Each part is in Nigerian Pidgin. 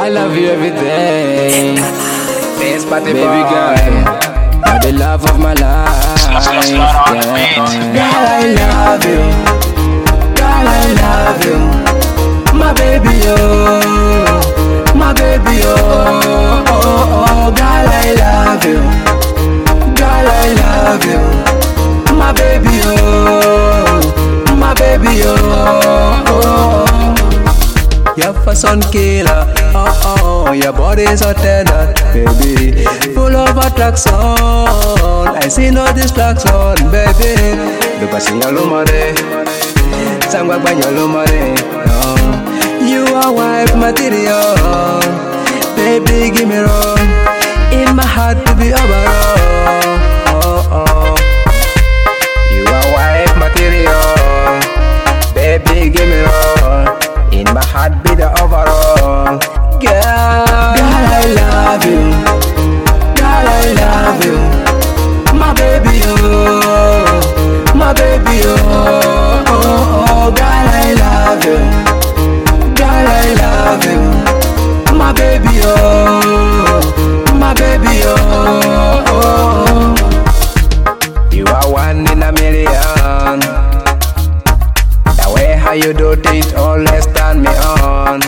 I love you every day. Baby girl, you're the love of my life. Yeah. Girl, I love you. Girl, I love you. My baby, oh, my baby, oh, oh, oh. Girl, I love you. Girl, I love you. My baby, oh, my baby, oh, oh. You're for sun killer, oh, your body's so tender, baby. Full of attraction, I see no distraction, baby. Because in your lumare, sangwa by your lumare, you are wife material, baby. Give me room in my heart to be overall. You are wife material, baby. Give me room. In my heart be the overall. Girl, I love you. Girl, I love you. My baby, oh, my baby, oh, oh, oh. Girl, I love you. Girl, I love you. My baby, oh, my baby, oh, oh. You are one in a million. The way how you do things always turn me on.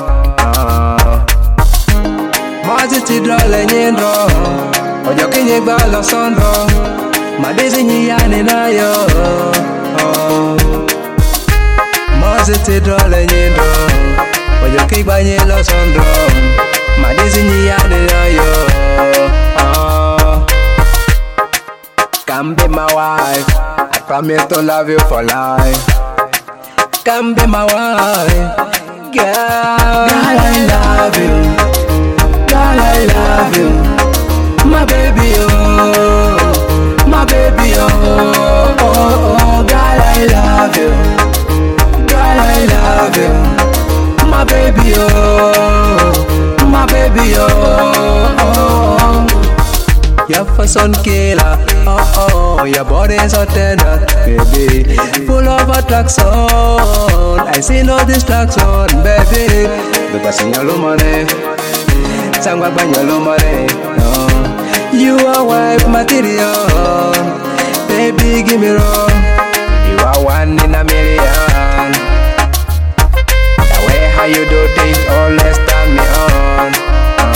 Maziti drole nyendo, ojo kinye balo sondo, madezi nyiyane nayo. Maziti drole nyendo, ojo kibanye lo sondo, madezi nyiyane nayo. Come be my wife, I promise to love you for life. Come be my wife, girl. Girl, I love you. Girl, I love you. My baby, oh, my baby, oh, oh, oh. Girl, I love you. Girl, I love you. My baby, oh, my baby, oh, oh. You're for sun killer, oh, oh. Your body's so tender, baby. Full of attraction, I see no distraction, baby. Because in your lumare, sangwa by your lumare, you are wife material, baby. Give me room. You are one in a million. The way how you do things always turn me on.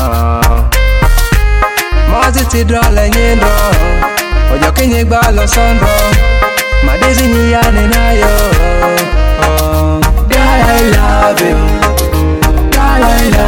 Maziti drole nyendo, ojo kinye balo sondo, madezi nyiyane nayo. Girl, I love you. Girl, I love you.